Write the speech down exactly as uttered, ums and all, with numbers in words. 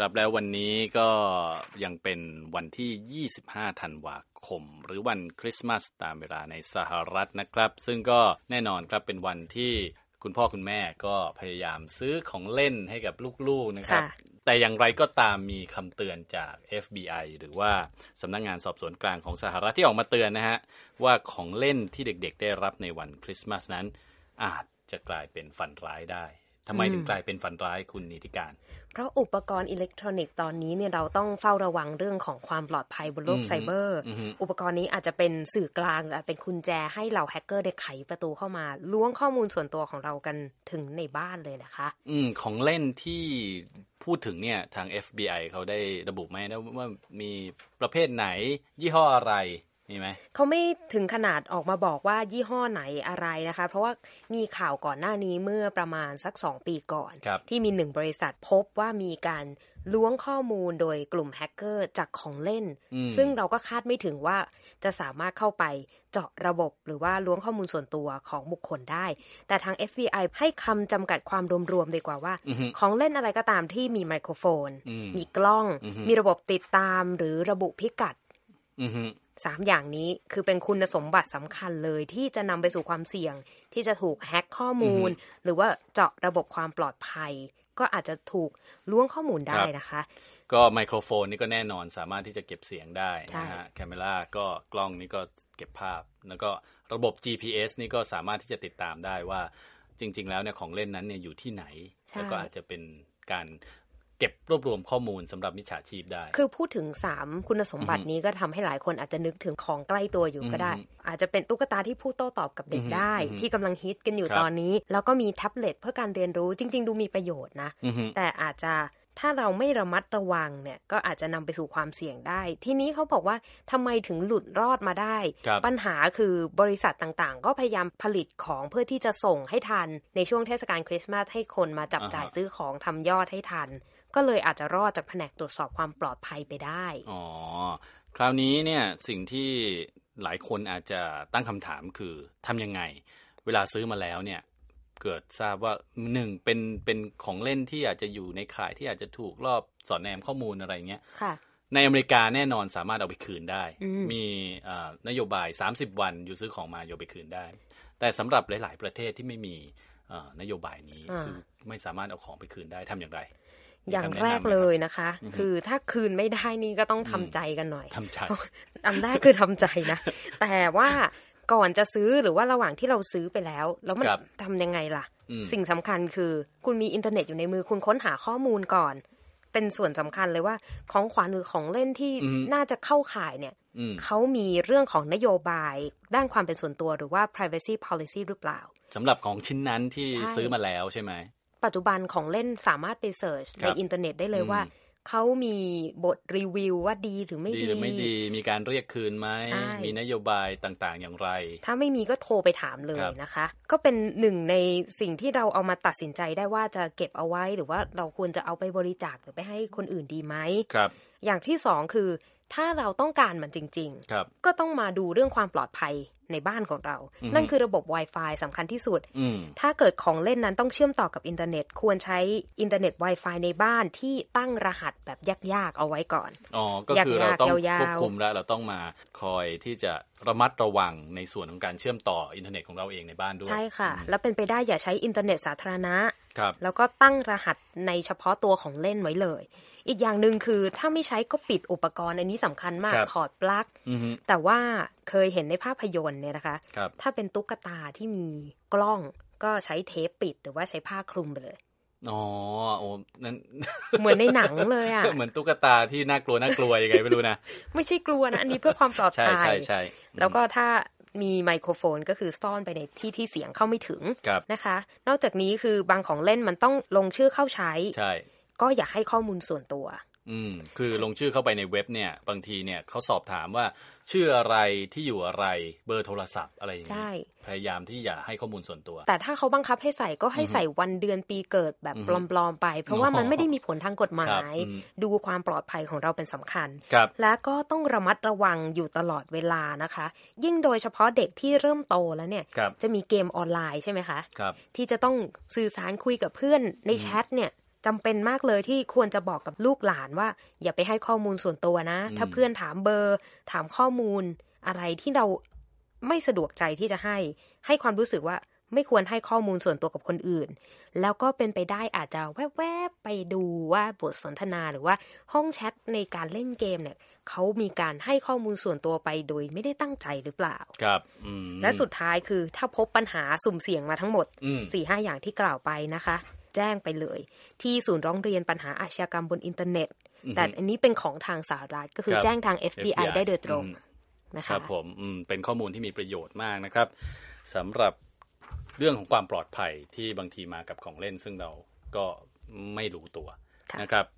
ครับแล้ววันนี้ก็ยังเป็นวันที่ยี่สิบห้าธันวาคมหรือวันคริสต์มาสตามเวลาในสหรัฐนะครับซึ่งก็แน่นอนครับเป็นวันที่คุณพ่อคุณแม่ก็พยายามซื้อของเล่นให้กับลูกๆนะครับแต่อย่างไรก็ตามมีคำเตือนจาก เอฟ บี ไอ หรือว่าสำนักงานสอบสวนกลางของสหรัฐที่ออกมาเตือนนะฮะว่าของเล่นที่เด็กๆได้รับในวันคริสต์มาสนั้นอาจจะกลายเป็นฝันร้ายได้ทำไมถึงกลายเป็นฝันร้ายคุณนิติการเพราะอุปกรณ์อิเล็กทรอนิกส์ตอนนี้เนี่ยเราต้องเฝ้าระวังเรื่องของความปลอดภัยบนโลกไซเบอร์อุปกรณ์นี้อาจจะเป็นสื่อกลางอาจเป็นกุญแจให้เหล่าแฮกเกอร์ได้ไขประตูเข้ามาล้วงข้อมูลส่วนตัวของเรากันถึงในบ้านเลยนะคะอืมของเล่นที่พูดถึงเนี่ยทาง เอฟ บี ไอ เขาได้ระบุไหมนะว่ามีประเภทไหนยี่ห้ออะไรมีไหมเขาไม่ถึงขนาดออกมาบอกว่ายี่ห้อไหนอะไรนะคะเพราะว่ามีข่าวก่อนหน้านี้เมื่อประมาณสักสองปีก่อนที่มีหนึ่งบริษัทพบว่ามีการล้วงข้อมูลโดยกลุ่มแฮกเกอร์จากของเล่นซึ่งเราก็คาดไม่ถึงว่าจะสามารถเข้าไปเจาะระบบหรือว่าล้วงข้อมูลส่วนตัวของบุคคลได้แต่ทาง เอฟ บี ไอ ให้คำจำกัดความรวมๆดีกว่าว่าของเล่นอะไรก็ตามที่มีไมโครโฟนมีกล้องมีระบบติดตามหรือระบุพิกัดสามอย่างนี้คือเป็นคุณสมบัติสำคัญเลยที่จะนำไปสู่ความเสี่ยงที่จะถูกแฮ็กข้อมูลหรือว่าเจาะระบบความปลอดภัยก็อาจจะถูกล้วงข้อมูลได้นะคะก็ไมโครโฟนนี่ก็แน่นอนสามารถที่จะเก็บเสียงได้นะฮะแคมเมราก็กล้องนี่ก็เก็บภาพแล้วก็ระบบ จี พี เอส นี่ก็สามารถที่จะติดตามได้ว่าจริงๆแล้วเนี่ยของเล่นนั้นเนี่ยอยู่ที่ไหนแล้วก็อาจจะเป็นการเก็บรวบรวมข้อมูลสำหรับมิจฉาชีพได้คือพูดถึงสามคุณสมบัตินี้ก็ทำให้หลายคนอาจจะนึกถึงของใกล้ตัวอยู่ก็ได้อาจจะเป็นตุ๊กตาที่พูดโต้ตอบกับเด็กได้ที่กำลังฮิตกันอยู่ตอนนี้แล้วก็มีแท็บเล็ตเพื่อการเรียนรู้จริงๆดูมีประโยชน์นะแต่อาจจะถ้าเราไม่ระมัดระวังเนี่ยก็อาจจะนำไปสู่ความเสี่ยงได้ทีนี้เขาบอกว่าทำไมถึงหลุดรอดมาได้ปัญหาคือบริษัทต่างๆก็พยายามผลิตของเพื่อที่จะส่งให้ทันในช่วงเทศกาลคริสต์มาสให้คนมาจับจ่ายซื้อของทำยอดให้ทันก็เลยอาจจะรอดจากแผนกตรวจสอบความปลอดภัยไปได้อ๋อคราวนี้เนี่ยสิ่งที่หลายคนอาจจะตั้งคำถามคือทำยังไงเวลาซื้อมาแล้วเนี่ยเกิดทราบว่าหนึ่งเป็นเป็นของเล่นที่อาจจะอยู่ในข่ายที่อาจจะถูกลอบสอดแนมข้อมูลอะไรเงี้ยในอเมริกาแน่นอนสามารถเอาไปคืนได้มีนโยบายสามสิบวันอยู่ซื้อของมาโยนไปคืนได้แต่สำหรับหลายๆประเทศที่ไม่มีนโยบายนี้คือไม่สามารถเอาของไปคืนได้ทำอย่างไรอย่างแรกเลยนะคะคือถ้าคืนไม่ได้นี่ก็ต้องทำใจกันหน่อยทำใจอันแรกคือทำใจนะแต่ว่าก่อนจะซื้อหรือว่าระหว่างที่เราซื้อไปแล้วแล้วมันทำยังไงล่ะสิ่งสำคัญคือคุณมีอินเทอร์เน็ตอยู่ในมือคุณค้นหาข้อมูลก่อนเป็นส่วนสำคัญเลยว่าของขวัญหรือของเล่นที่น่าจะเข้าข่ายเนี่ยเขามีเรื่องของนโยบายด้านความเป็นส่วนตัวหรือว่า privacy policy หรือเปล่าสำหรับของชิ้นนั้นที่ซื้อมาแล้วใช่ไหมปัจจุบันของเล่นสามารถไปเสิร์ชในอินเทอร์เน็ตได้เลยว่าเขามีบทรีวิวว่าดีหรือไม่ดีดีหรือไม่ดีมีการเรียกคืนไหมมีนโยบายต่างๆอย่างไรถ้าไม่มีก็โทรไปถามเลยนะคะก็เป็นหนึ่งในสิ่งที่เราเอามาตัดสินใจได้ว่าจะเก็บเอาไว้หรือว่าเราควรจะเอาไปบริจาคหรือไปให้คนอื่นดีไหมครับอย่างที่สองคือถ้าเราต้องการมันจริงๆก็ต้องมาดูเรื่องความปลอดภัยในบ้านของเรานั่นคือระบบ Wi-Fi สำคัญที่สุดถ้าเกิดของเล่นนั้นต้องเชื่อมต่อกับอินเทอร์เน็ตควรใช้อินเทอร์เน็ต Wi-Fi ในบ้านที่ตั้งรหัสแบบยากๆเอาไว้ก่อนอ๋อก็คือเราต้องควบคุมแล้วเราต้องมาคอยที่จะระมัดระวังในส่วนของการเชื่อมต่ออินเทอร์เน็ตของเราเองในบ้านด้วยใช่ค่ะแล้วเป็นไปได้อย่าใช้อินเทอร์เน็ตสาธารณะครับแล้วก็ตั้งรหัสในเฉพาะตัวของเล่นไว้เลยอีกอย่างหนึ่งคือถ้าไม่ใช้ก็ปิดอุปกรณ์อันนี้สำคัญมากถอดปลั๊กแต่ว่าเคยเห็นในภาพยนตร์เนี่ยนะคะถ้าเป็นตุ๊กตาที่มีกล้องก็ใช้เทปปิดหรือว่าใช้ผ้าคลุมไปเลยอ๋อโอ้นั่นเหมือนในหนังเลยอ่ะเหมือนตุ๊กตาที่น่ากลัวน่ากลัวยังไงไม่รู้นะไม่ใช่กลัวนะอันนี้เพื่อความปลอดภัยใช่ใช่แล้วก็ถ้ามีไมโครโฟนก็คือซ่อนไปในที่ที่เสียงเข้าไม่ถึงนะคะนอกจากนี้คือบางของเล่นมันต้องลงชื่อเข้าใช้ใช่ก็อย่าให้ข้อมูลส่วนตัวอืมคือลงชื่อเข้าไปในเว็บเนี่ยบางทีเนี่ยเขาสอบถามว่าชื่ออะไรที่อยู่อะไรเบอร์โทรศัพท์อะไรอย่างนี้พยายามที่อย่าให้ข้อมูลส่วนตัวแต่ถ้าเขาบังคับให้ใส่ก็ให้ใส่วันเดือนปีเกิดแบบปลอมๆไปเพราะว่ามันไม่ได้มีผลทางกฎหมายดูความปลอดภัยของเราเป็นสำคัญและก็ต้องระมัดระวังอยู่ตลอดเวลานะคะยิ่งโดยเฉพาะเด็กที่เริ่มโตแล้วเนี่ยจะมีเกมออนไลน์ใช่ไหมคะที่จะต้องสื่อสารคุยกับเพื่อนในแชทเนี่ยจำเป็นมากเลยที่ควรจะบอกกับลูกหลานว่าอย่าไปให้ข้อมูลส่วนตัวนะถ้าเพื่อนถามเบอร์ถามข้อมูลอะไรที่เราไม่สะดวกใจที่จะให้ให้ความรู้สึกว่าไม่ควรให้ข้อมูลส่วนตัวกับคนอื่นแล้วก็เป็นไปได้อาจจะแวบๆไปดูว่าบทสนทนาหรือว่าห้องแชทในการเล่นเกมเนี่ยเขามีการให้ข้อมูลส่วนตัวไปโดยไม่ได้ตั้งใจหรือเปล่าครับและสุดท้ายคือถ้าพบปัญหาสุ่มเสี่ยงมาทั้งหมด สี่ห้า อย่างที่กล่าวไปนะคะแจ้งไปเลยที่ศูนย์ร้องเรียนปัญหาอาชญากรรมบนอินเทอร์เน็ตแต่อันนี้เป็นของทางสหรัฐก็คือแจ้งทาง เอฟ บี ไอ ได้โดยตรงนะคะครับผมเป็นข้อมูลที่มีประโยชน์มากนะครับสำหรับเรื่องของความปลอดภัยที่บางทีมากับของเล่นซึ่งเราก็ไม่รู้ตัวนะครับ